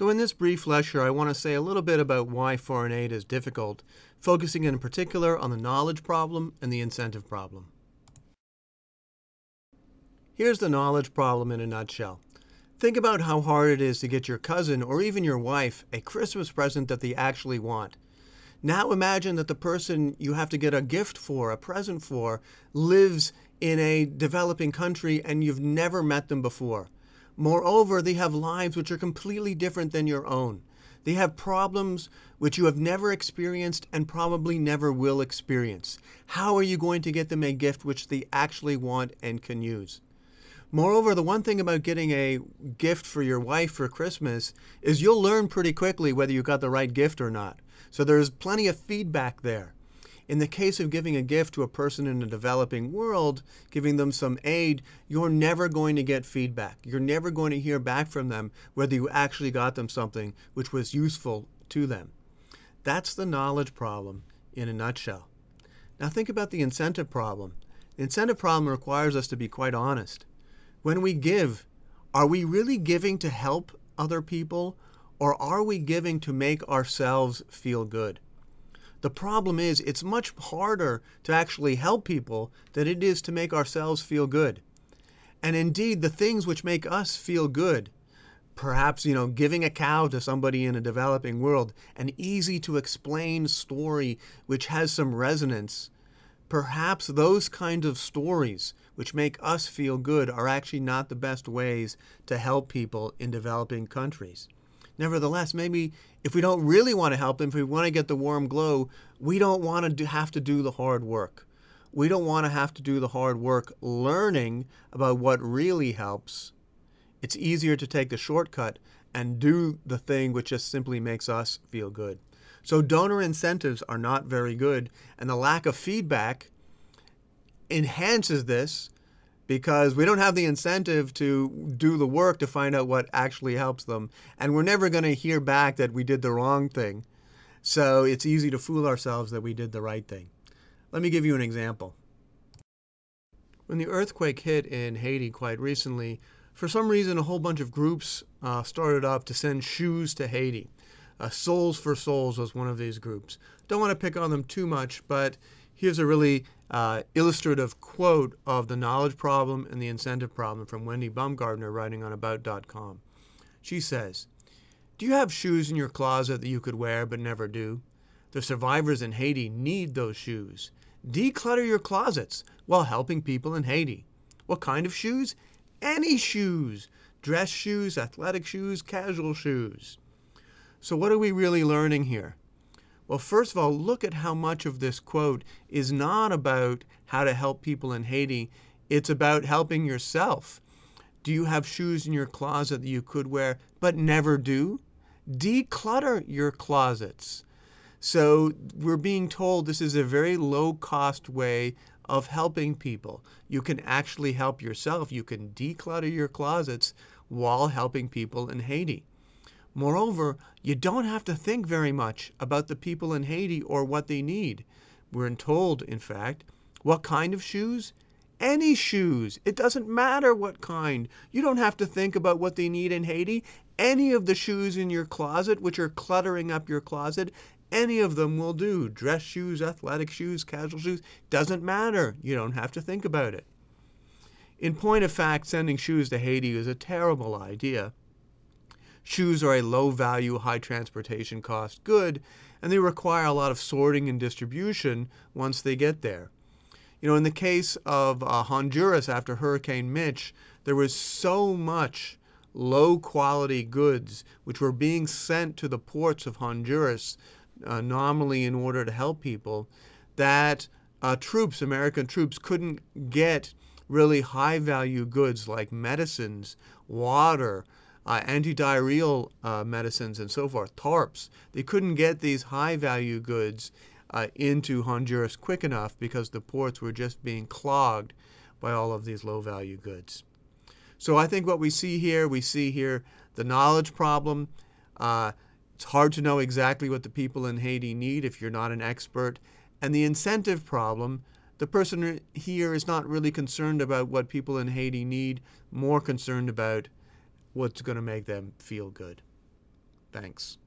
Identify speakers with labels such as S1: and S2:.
S1: So in this brief lecture, I want to say a little bit about why foreign aid is difficult, focusing in particular on the knowledge problem and the incentive problem. Here's the knowledge problem in a nutshell. Think about how hard it is to get your cousin or even your wife a Christmas present that they actually want. Now imagine that the person you have to get a gift for, a present for, lives in a developing country and you've never met them before. Moreover, they have lives which are completely different than your own. They have problems which you have never experienced and probably never will experience. How are you going to get them a gift which they actually want and can use? Moreover, the one thing about getting a gift for your wife for Christmas is you'll learn pretty quickly whether you got the right gift or not. So there's plenty of feedback there. In the case of giving a gift to a person in a developing world, giving them some aid, you're never going to get feedback. You're never going to hear back from them whether you actually got them something which was useful to them. That's the knowledge problem in a nutshell. Now think about the incentive problem. The incentive problem requires us to be quite honest. When we give, are we really giving to help other people, or are we giving to make ourselves feel good? The problem is it's much harder to actually help people than it is to make ourselves feel good. And indeed, the things which make us feel good, perhaps, giving a cow to somebody in a developing world, an easy to explain story which has some resonance, perhaps those kinds of stories which make us feel good are actually not the best ways to help people in developing countries. Nevertheless, maybe if we don't really want to help them, if we want to get the warm glow, we don't want to have to do the hard work. We don't want to have to do the hard work learning about what really helps. It's easier to take the shortcut and do the thing which just simply makes us feel good. So donor incentives are not very good, and the lack of feedback enhances this because we don't have the incentive to do the work to find out what actually helps them, and we're never going to hear back that we did the wrong thing. So it's easy to fool ourselves that we did the right thing. Let me give you an example. When the earthquake hit in Haiti quite recently, for some reason a whole bunch of groups started up to send shoes to Haiti. Souls for Souls was one of these groups. Don't want to pick on them too much, but here's a really illustrative quote of the knowledge problem and the incentive problem from Wendy Baumgartner writing on About.com. She says, "Do you have shoes in your closet that you could wear but never do? The survivors in Haiti need those shoes. Declutter your closets while helping people in Haiti. What kind of shoes? Any shoes. Dress shoes, athletic shoes, casual shoes." So what are we really learning here? Well, first of all, look at how much of this quote is not about how to help people in Haiti. It's about helping yourself. Do you have shoes in your closet that you could wear but never do? Declutter your closets. So we're being told this is a very low-cost way of helping people. You can actually help yourself. You can declutter your closets while helping people in Haiti. Moreover, you don't have to think very much about the people in Haiti or what they need. We're told, in fact, what kind of shoes? Any shoes. It doesn't matter what kind. You don't have to think about what they need in Haiti. Any of the shoes in your closet, which are cluttering up your closet, any of them will do. Dress shoes, athletic shoes, casual shoes. Doesn't matter. You don't have to think about it. In point of fact, sending shoes to Haiti is a terrible idea. Shoes are a low-value, high-transportation cost good, and they require a lot of sorting and distribution once they get there. In the case of Honduras after Hurricane Mitch, there was so much low-quality goods which were being sent to the ports of Honduras, nominally in order to help people, that American troops, couldn't get really high-value goods like medicines, water, anti-diarrheal medicines and so forth, tarps. They couldn't get these high-value goods into Honduras quick enough because the ports were just being clogged by all of these low-value goods. So I think what we see here the knowledge problem. It's hard to know exactly what the people in Haiti need if you're not an expert. And the incentive problem, the person here is not really concerned about what people in Haiti need, more concerned about what's going to make them feel good. Thanks.